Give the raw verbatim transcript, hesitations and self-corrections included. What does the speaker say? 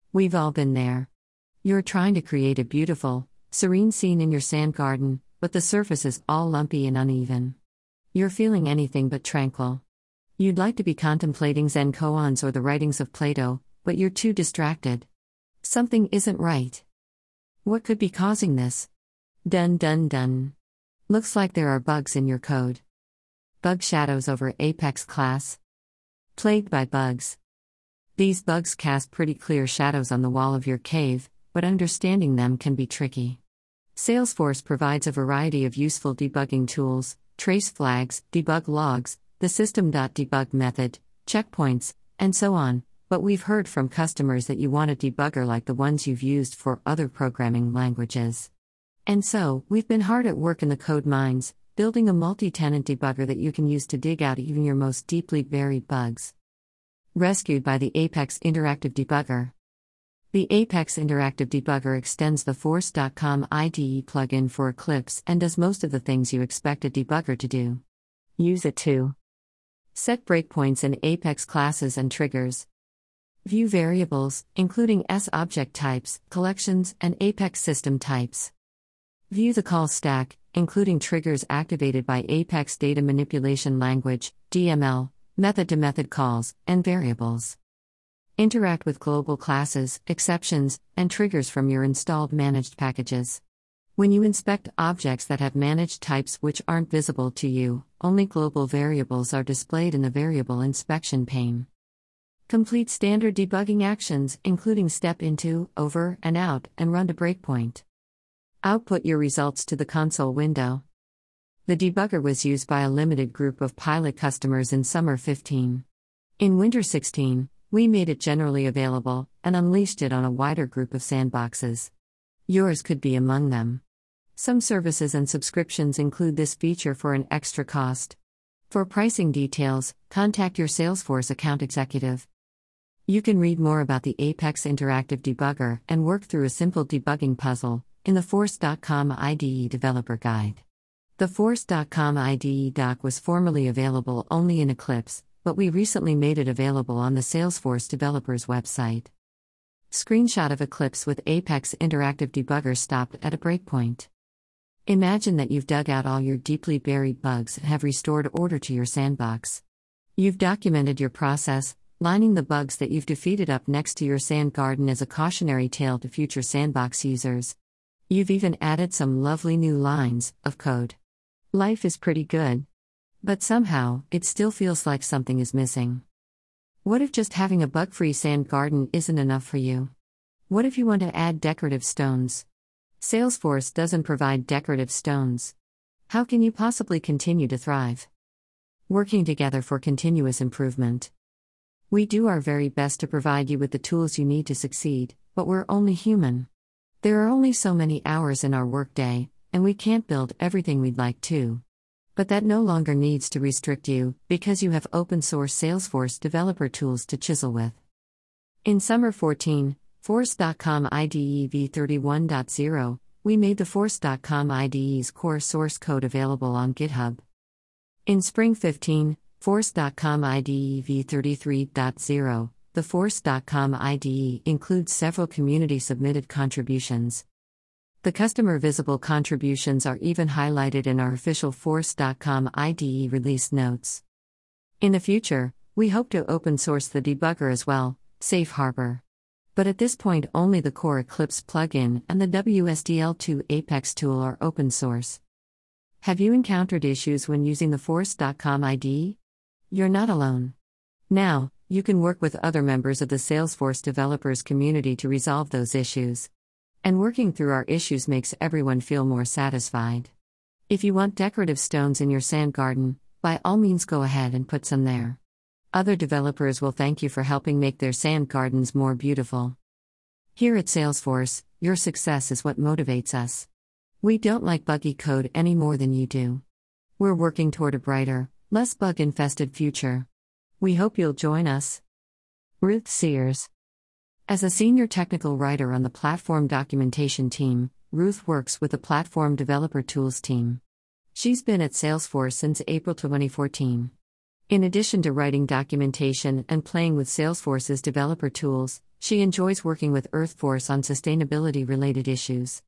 We've all been there. You're trying to create a beautiful, serene scene in your sand garden, but the surface is all lumpy and uneven. You're feeling anything but tranquil. You'd like to be contemplating Zen koans or the writings of Plato, but you're too distracted. Something isn't right. What could be causing this? Dun dun dun. Looks like there are bugs in your code. Bug shadows over Apex class. Plagued by bugs. These bugs cast pretty clear shadows on the wall of your cave, but understanding them can be tricky. Salesforce provides a variety of useful debugging tools: trace flags, debug logs, the system.debug method, checkpoints, and so on, but we've heard from customers that you want a debugger like the ones you've used for other programming languages. And so, we've been hard at work in the code mines, building a multi-tenant debugger that you can use to dig out even your most deeply buried bugs. Rescued by the Apex Interactive Debugger. The Apex Interactive Debugger extends the Force dot com I D E plugin for Eclipse and does most of the things you expect a debugger to do. Use it to set breakpoints in Apex classes and triggers. View variables, including S-object types, collections, and Apex system types. View the call stack, including triggers activated by Apex Data Manipulation Language, D M L, method-to-method calls, and variables. Interact with global classes, exceptions, and triggers from your installed managed packages. When you inspect objects that have managed types which aren't visible to you, only global variables are displayed in the variable inspection pane. Complete standard debugging actions, including step into, over, and out, and run to breakpoint. Output your results to the console window. The debugger was used by a limited group of pilot customers in summer fifteen. In winter sixteen, we made it generally available and unleashed it on a wider group of sandboxes. Yours could be among them. Some services and subscriptions include this feature for an extra cost. For pricing details, contact your Salesforce account executive. You can read more about the Apex Interactive Debugger and work through a simple debugging puzzle in the Force dot com I D E Developer Guide. The Force dot com I D E doc was formerly available only in Eclipse, but we recently made it available on the Salesforce developers website. Screenshot of Eclipse with Apex Interactive Debugger stopped at a breakpoint. Imagine that you've dug out all your deeply buried bugs and have restored order to your sandbox. You've documented your process, lining the bugs that you've defeated up next to your sand garden as a cautionary tale to future sandbox users. You've even added some lovely new lines of code. Life is pretty good. But somehow, it still feels like something is missing. What if just having a bug-free sand garden isn't enough for you? What if you want to add decorative stones? Salesforce doesn't provide decorative stones. How can you possibly continue to thrive? Working together for continuous improvement. We do our very best to provide you with the tools you need to succeed, but we're only human. There are only so many hours in our workday, and we can't build everything we'd like to. But that no longer needs to restrict you, because you have open-source Salesforce developer tools to chisel with. In summer fourteen, Force dot com I D E v thirty-one point zero, we made the Force dot com I D E's core source code available on GitHub. In spring fifteen, Force dot com I D E v thirty-three point zero, the Force dot com I D E includes several community-submitted contributions. The customer visible contributions are even highlighted in our official Force dot com I D E release notes. In the future, we hope to open source the debugger as well, safe harbor. But at this point only the core Eclipse plugin and the W S D L two Apex tool are open source. Have you encountered issues when using the Force dot com I D E? You're not alone. Now, you can work with other members of the Salesforce developers community to resolve those issues. And working through our issues makes everyone feel more satisfied. If you want decorative stones in your sand garden, by all means go ahead and put some there. Other developers will thank you for helping make their sand gardens more beautiful. Here at Salesforce, your success is what motivates us. We don't like buggy code any more than you do. We're working toward a brighter, less bug-infested future. We hope you'll join us. Ruth Sears. As a senior technical writer on the platform documentation team, Ruth works with the Platform Developer Tools team. She's been at Salesforce since April twenty fourteen. In addition to writing documentation and playing with Salesforce's developer tools, She enjoys working with Earth Force on sustainability related issues.